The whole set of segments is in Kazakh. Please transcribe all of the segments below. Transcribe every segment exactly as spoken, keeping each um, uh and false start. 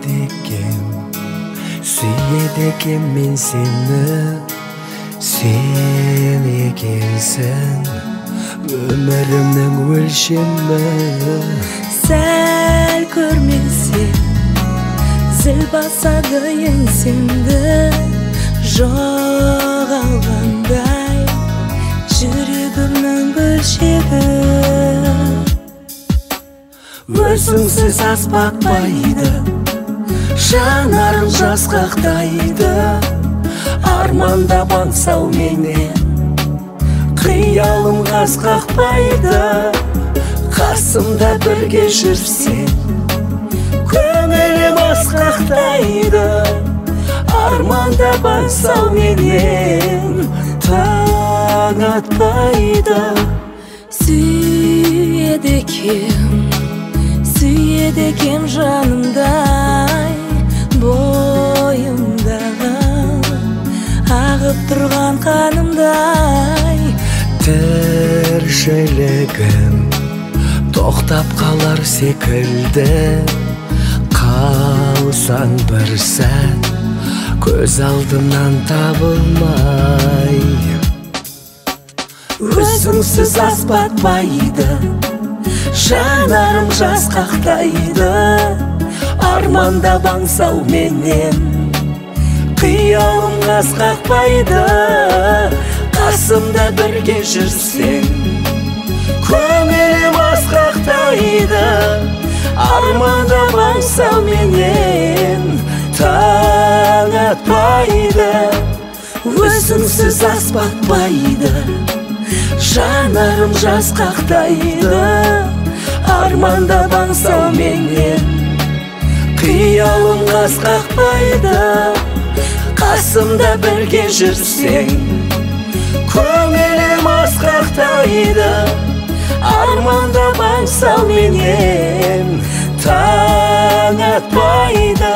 Sүйеді екем, сүйеді екем мен сені. Сен екенсің өмірімнің өлшемі. Сәл көрмесем зіл басады еңсемді. Жоғалғандай жүрегімнің бөлшегі. Өзіңсіз аспатпайды, жанарым жасқақтайды. Арманда аңсау менен қиялым қасқақпайды. Қасымда бірге жүрсең көңілім асқақтайды. Арманда аңсау менен таң атпайды. Сүйеді екем, сүйеді екем жанымдай. Бойымдағы ағып тұрған қанымдай. Тіршілігім тоқтап қалар секілді. Қалсаң бір сәт көз алдымнан табылмай. Өзіңсіз аспатпайды, жанарым жасқақтайды. Арманда аңсау менен қиялым қасқақпайды. Қасымда бірге жүрсең көңілім асқақтайды. Арманда аңсау менен таң атпайды. Өзіңсіз аспатпайды, жанарым жасқақтайды. Арманда аңсау менен қиялым қасқақпайды. Қасымда бірге жүрсең көңілім асқақтайды. Арманда аңсау менен таң атпайды.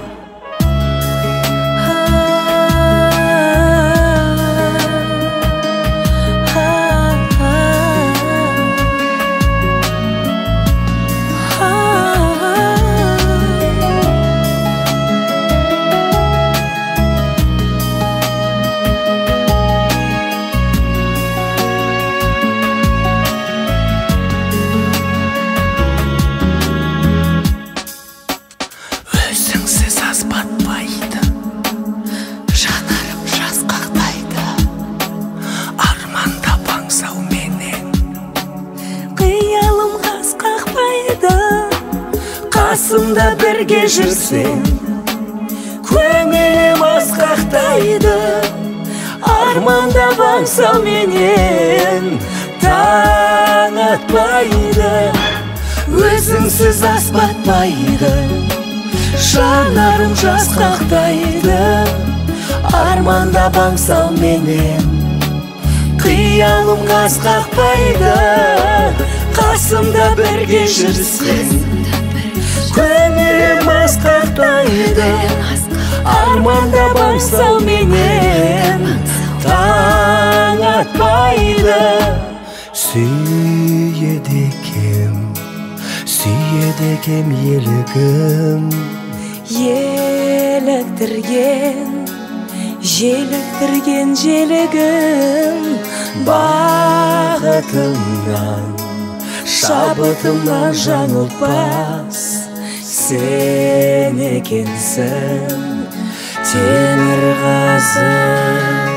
Аспатпайды, жанарым жасқақтайды. Арманда аңсау менен қиялым қасқақпайды. Қасымда бірге жүрсең көңілім асқақтайды. Арманда аңсау менен таң атпайды. Өзіңсіз аспатпайды, жанарым жасқақтайды. Арманда аңсау менен қиялым қасқақпайды. Қасымда бірге жүрсең көңілім асқақтайды. Арманда аңсау менен таң атпайды. Сүйеді екем, сүйеді екем елігім. Еліктірген, желіктірген желігім. Бағытымнан, шабытымнан жаңылтпас сен екенсің, темір қазы.